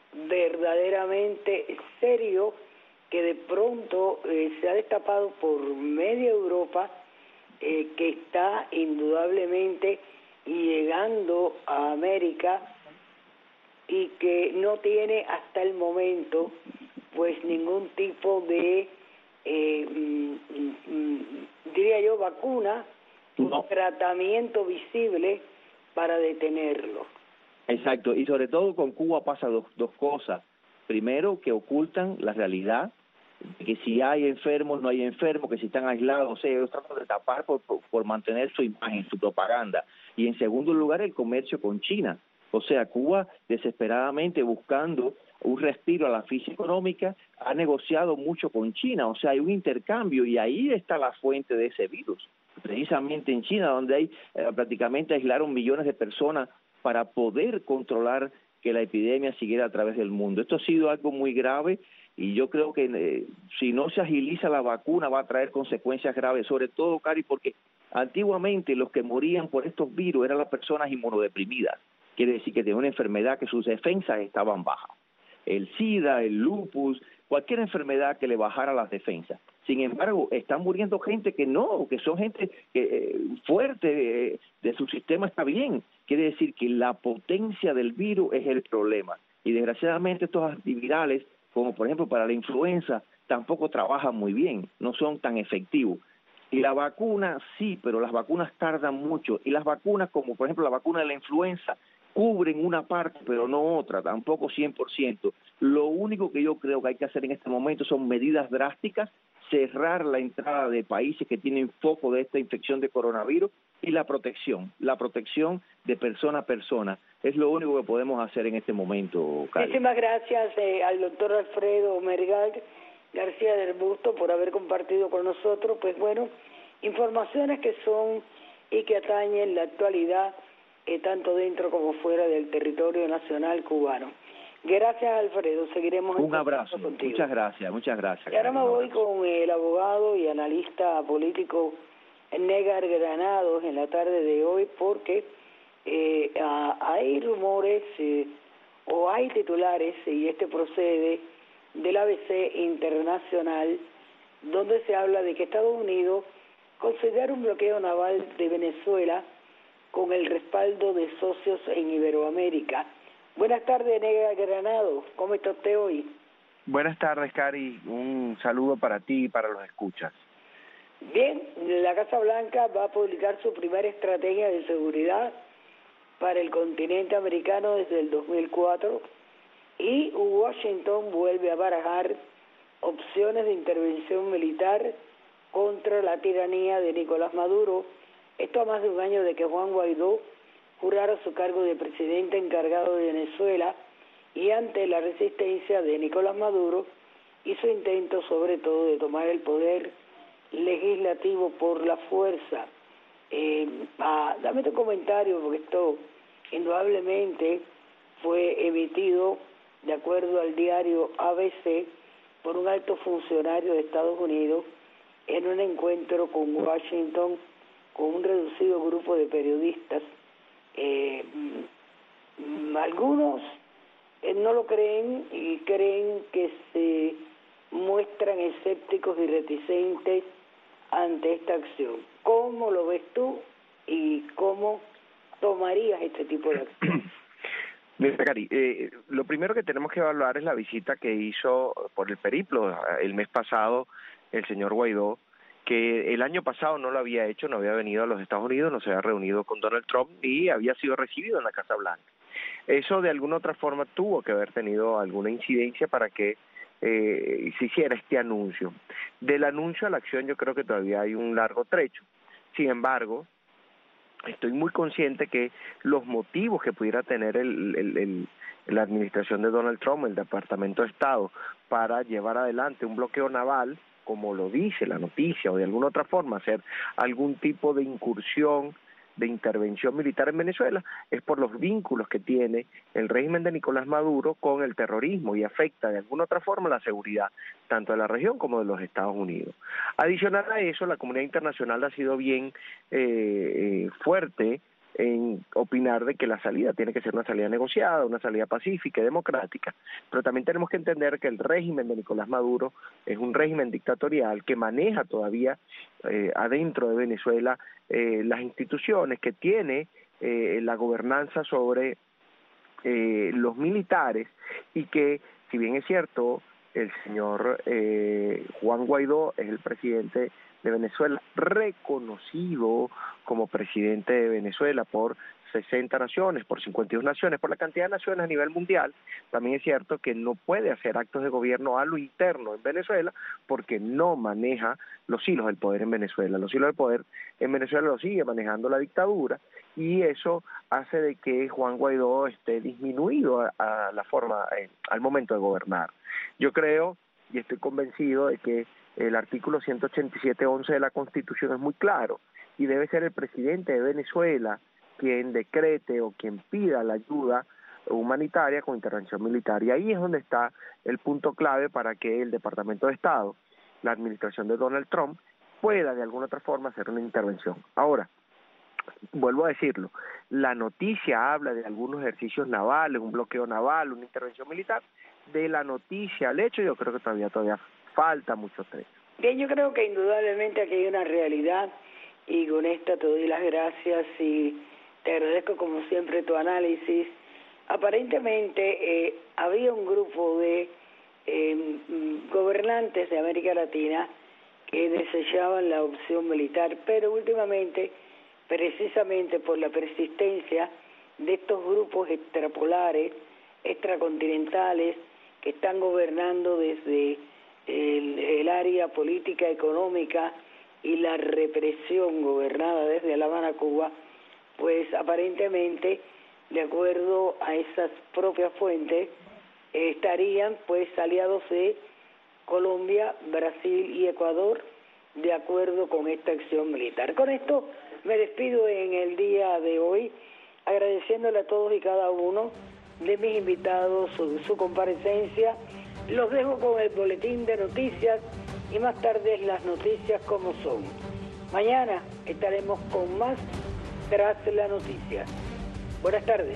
verdaderamente serio que de pronto eh, se ha destapado por media Europa eh, que está indudablemente llegando a América y que no tiene hasta el momento pues ningún tipo de eh, mm, mm, diría yo vacuna no. o tratamiento visible para detenerlo. Exacto, y sobre todo con Cuba pasa dos, dos cosas. Primero, que ocultan la realidad, que si hay enfermos, no hay enfermos, que si están aislados, o sea, ellos tratan de tapar por, por, por mantener su imagen, su propaganda. Y en segundo lugar, el comercio con China. O sea, Cuba, desesperadamente buscando un respiro a la crisis económica, ha negociado mucho con China. O sea, hay un intercambio y ahí está la fuente de ese virus. Precisamente en China, donde hay eh, prácticamente aislaron millones de personas para poder controlar que la epidemia siguiera a través del mundo. Esto ha sido algo muy grave y yo creo que eh, si no se agiliza la vacuna va a traer consecuencias graves, sobre todo, Cari, porque antiguamente los que morían por estos virus eran las personas inmunodeprimidas, quiere decir que tenían una enfermedad que sus defensas estaban bajas. El SIDA, el lupus, cualquier enfermedad que le bajara las defensas. Sin embargo, están muriendo gente que no, que son gente eh, fuerte, eh, de su sistema está bien. Quiere decir que la potencia del virus es el problema. Y desgraciadamente estos antivirales, como por ejemplo para la influenza, tampoco trabajan muy bien, no son tan efectivos. Y la vacuna sí, pero las vacunas tardan mucho. Y las vacunas, como por ejemplo la vacuna de la influenza, cubren una parte, pero no otra, tampoco cien por ciento. Lo único que yo creo que hay que hacer en este momento son medidas drásticas, cerrar la entrada de países que tienen foco de esta infección de coronavirus y la protección, la protección de persona a persona. Es lo único que podemos hacer en este momento, Cari. Muchísimas gracias eh, al doctor Alfredo Mergal García del Busto por haber compartido con nosotros, pues bueno, informaciones que son y que atañen la actualidad eh, tanto dentro como fuera del territorio nacional cubano. Gracias, Alfredo, seguiremos un abrazo contigo. Muchas gracias, muchas gracias. Y ahora me voy con el abogado y analista político Negar Granados en la tarde de hoy porque eh, a, hay rumores eh, o hay titulares, y este procede del A B C Internacional, donde se habla de que Estados Unidos considera un bloqueo naval de Venezuela con el respaldo de socios en Iberoamérica. Buenas tardes, Negar Granados. ¿Cómo está usted hoy? Buenas tardes, Cari. Un saludo para ti y para los escuchas. Bien, la Casa Blanca va a publicar su primera estrategia de seguridad para el continente americano desde el dos mil cuatro y Washington vuelve a barajar opciones de intervención militar contra la tiranía de Nicolás Maduro. Esto a más de un año de que Juan Guaidó jurara su cargo de presidente encargado de Venezuela y ante la resistencia de Nicolás Maduro y su intento sobre todo de tomar el poder legislativo por la fuerza. Eh, ah, dame tu comentario porque esto indudablemente fue emitido de acuerdo al diario A B C por un alto funcionario de Estados Unidos en un encuentro con Washington con un reducido grupo de periodistas. Eh, algunos eh, no lo creen y creen que se muestran escépticos y reticentes ante esta acción. ¿Cómo lo ves tú y cómo tomarías este tipo de acción? Mira, Cari, eh, lo primero que tenemos que evaluar es la visita que hizo por el periplo el mes pasado el señor Guaidó, que el año pasado no lo había hecho, no había venido a los Estados Unidos, no se había reunido con Donald Trump y había sido recibido en la Casa Blanca. Eso de alguna otra forma tuvo que haber tenido alguna incidencia para que eh, se hiciera este anuncio. Del anuncio a la acción yo creo que todavía hay un largo trecho. Sin embargo, estoy muy consciente que los motivos que pudiera tener el, el, el, la administración de Donald Trump, el Departamento de Estado, para llevar adelante un bloqueo naval, como lo dice la noticia, o de alguna otra forma hacer algún tipo de incursión, de intervención militar en Venezuela, es por los vínculos que tiene el régimen de Nicolás Maduro con el terrorismo y afecta de alguna otra forma la seguridad tanto de la región como de los Estados Unidos. Adicional a eso, la comunidad internacional ha sido bien eh, eh, fuerte en opinar de que la salida tiene que ser una salida negociada, una salida pacífica y democrática, pero también tenemos que entender que el régimen de Nicolás Maduro es un régimen dictatorial que maneja todavía eh, adentro de Venezuela eh, las instituciones, que tiene eh, la gobernanza sobre eh, los militares, y que, si bien es cierto, el señor eh, Juan Guaidó es el presidente de Venezuela, reconocido como presidente de Venezuela por sesenta naciones, por cincuenta y dos naciones, por la cantidad de naciones a nivel mundial, también es cierto que no puede hacer actos de gobierno a lo interno en Venezuela porque no maneja los hilos del poder en Venezuela. Los hilos del poder en Venezuela los sigue manejando la dictadura, y eso hace de que Juan Guaidó esté disminuido a, a la forma, eh, al momento de gobernar. Yo creo y estoy convencido de que el artículo ciento ochenta y siete punto once de la Constitución es muy claro, y debe ser el presidente de Venezuela quien decrete o quien pida la ayuda humanitaria con intervención militar. Y ahí es donde está el punto clave para que el Departamento de Estado, la administración de Donald Trump, pueda de alguna otra forma hacer una intervención. Ahora, vuelvo a decirlo, la noticia habla de algunos ejercicios navales, un bloqueo naval, una intervención militar. De la noticia al hecho, yo creo que todavía todavía falta mucho trecho. Bien, yo creo que indudablemente aquí hay una realidad, y con esta te doy las gracias y te agradezco como siempre tu análisis. Aparentemente eh, había un grupo de eh, gobernantes de América Latina que desechaban la opción militar, pero últimamente, precisamente por la persistencia de estos grupos extrapolares, extracontinentales, que están gobernando desde el, el área política, económica y la represión gobernada desde La Habana, Cuba, pues aparentemente, de acuerdo a esas propias fuentes, eh, estarían pues aliados de Colombia, Brasil y Ecuador, de acuerdo con esta acción militar. Con esto me despido en el día de hoy, agradeciéndole a todos y cada uno de mis invitados su, su comparecencia. Los dejo con el boletín de noticias y más tarde las noticias como son. Mañana estaremos con más Tras la Noticia. Buenas tardes.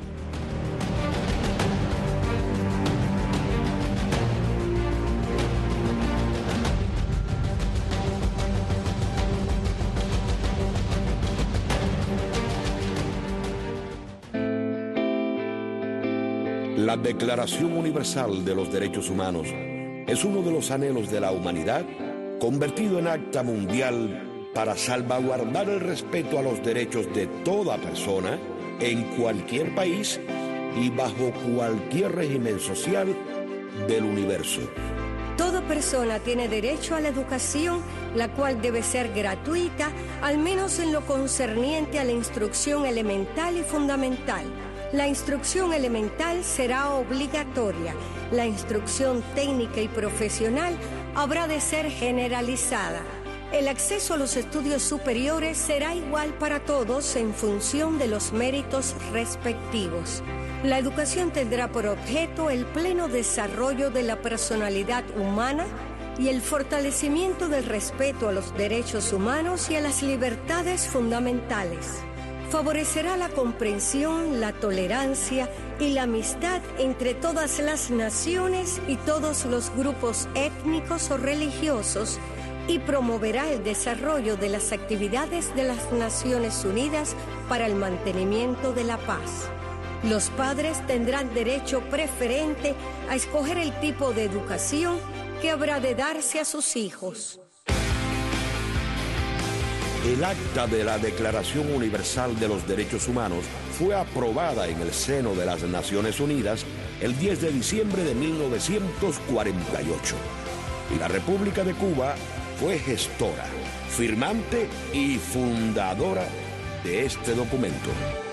La Declaración Universal de los Derechos Humanos es uno de los anhelos de la humanidad convertido en acta mundial para salvaguardar el respeto a los derechos de toda persona en cualquier país y bajo cualquier régimen social del universo. Toda persona tiene derecho a la educación, la cual debe ser gratuita, al menos en lo concerniente a la instrucción elemental y fundamental. La instrucción elemental será obligatoria. La instrucción técnica y profesional habrá de ser generalizada. El acceso a los estudios superiores será igual para todos en función de los méritos respectivos. La educación tendrá por objeto el pleno desarrollo de la personalidad humana y el fortalecimiento del respeto a los derechos humanos y a las libertades fundamentales. Favorecerá la comprensión, la tolerancia y la amistad entre todas las naciones y todos los grupos étnicos o religiosos, y promoverá el desarrollo de las actividades de las Naciones Unidas para el mantenimiento de la paz. Los padres tendrán derecho preferente a escoger el tipo de educación que habrá de darse a sus hijos. El acta de la Declaración Universal de los Derechos Humanos fue aprobada en el seno de las Naciones Unidas el diez de diciembre de mil novecientos cuarenta y ocho. Y la República de Cuba fue gestora, firmante y fundadora de este documento.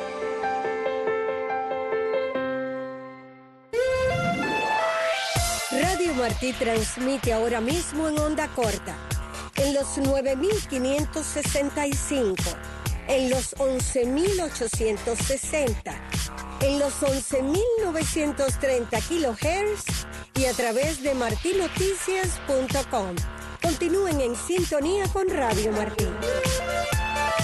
Radio Martí transmite ahora mismo en onda corta, en los nueve mil quinientos sesenta y cinco, en los once mil ochocientos sesenta, en los once mil novecientos treinta kilohertz y a través de marti noticias punto com. Continúen en sintonía con Radio Martí.